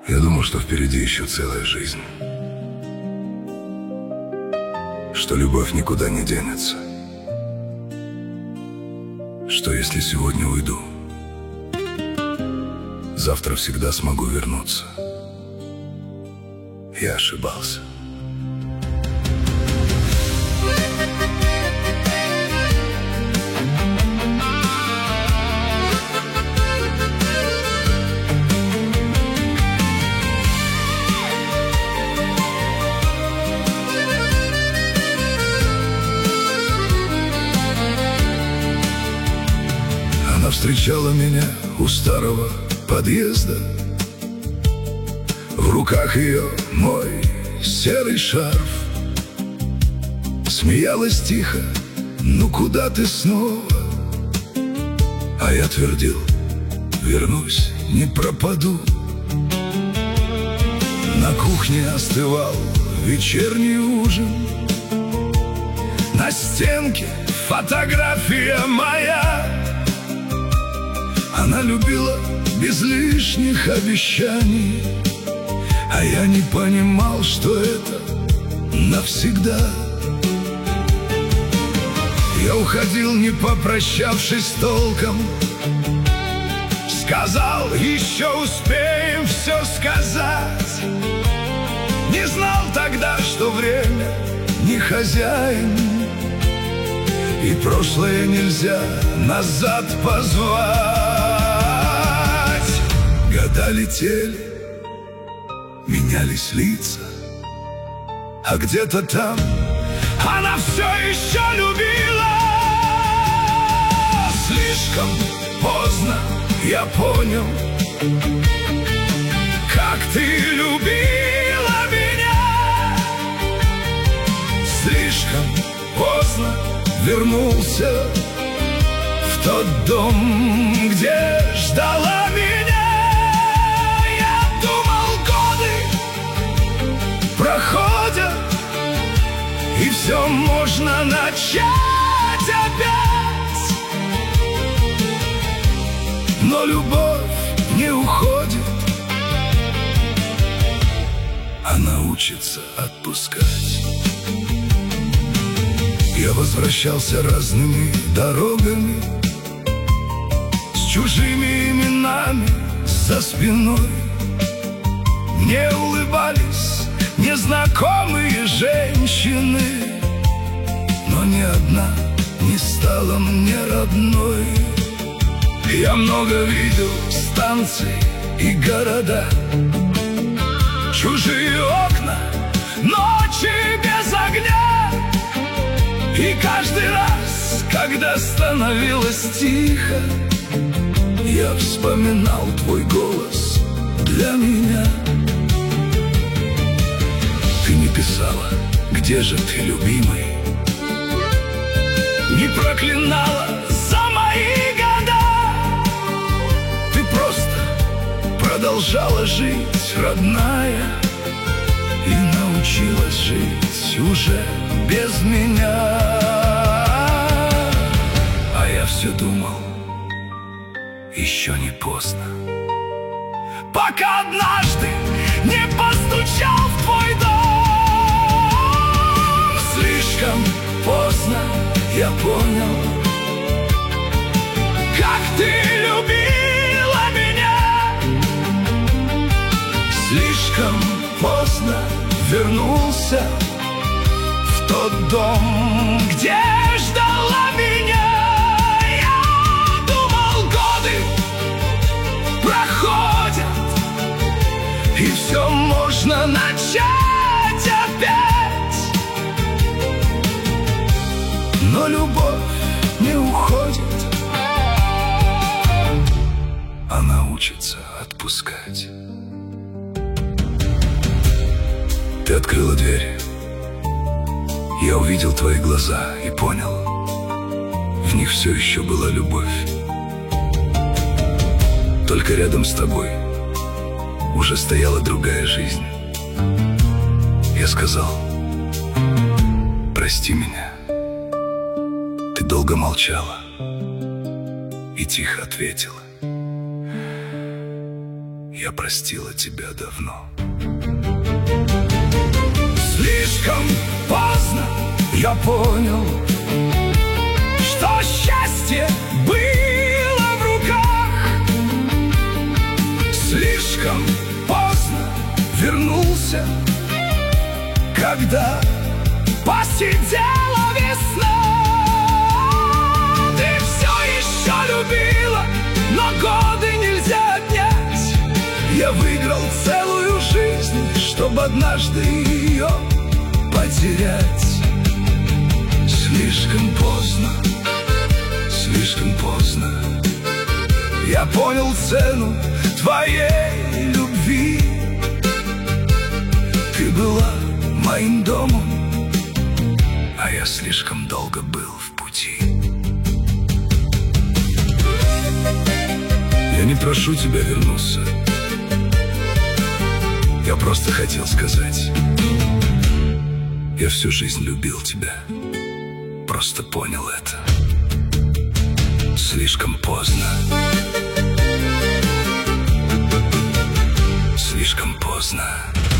Я думал, что впереди еще целая жизнь, что любовь никуда не денется, что если сегодня уйду, завтра всегда смогу вернуться. Я ошибался. Она встречала меня у старого подъезда. В руках ее мой серый шарф. Смеялась тихо: ну куда ты снова? А я твердил: вернусь, не пропаду. На кухне остывал вечерний ужин. На стенке фотография моя. Она любила без лишних обещаний, а я не понимал, что это навсегда. Я уходил, не попрощавшись толком. Сказал: еще успеем все сказать. Не знал тогда, что время не хозяин, и прошлое нельзя назад позвать. Года летели, менялись лица, а где-то там она все еще любила. Слишком поздно я понял, как ты любила меня. Слишком поздно вернулся в тот дом, где ждала меня. Я думал, годы проходят, и все можно начать опять. Но любовь не уходит, она учится отпускать. Я возвращался разными дорогами, с чужими именами за спиной. Мне улыбались незнакомые женщины, но ни одна не стала мне родной. Я много видел станций и города, чужие окна, ночи без огня. И каждый раз, когда становилось тихо, я вспоминал твой голос для меня. Ты не писала: где же ты, любимый? Не проклинала за мои года. Ты просто продолжала жить, родная, и научилась жить уже без меня. А я все думал, еще не поздно, пока однажды не постучал в твой дом. Слишком поздно я понял, как ты любила меня. Слишком поздно вернулся в тот дом, где ждала меня. Я думал, годы проходят, и все можно начать опять. Но любовь не уходит, она учится отпускать. Ты открыла дверь, я увидел твои глаза и понял, в них все еще была любовь. Только рядом с тобой уже стояла другая жизнь. Я сказал: прости меня. Ты долго молчала и тихо ответила: я простила тебя давно. Слишком поздно я понял, что счастье было в руках. Слишком поздно вернулся, когда посидела весна. Ты все еще любила, но годы нельзя отнять. Я выиграл целую жизнь, чтобы однажды ее потерять. Слишком поздно, слишком поздно я понял цену твоей любви. Ты была моим домом, а я слишком долго был в пути. Я не прошу тебя вернуться, я просто хотел сказать: я всю жизнь любил тебя, просто понял это слишком поздно. Слишком поздно.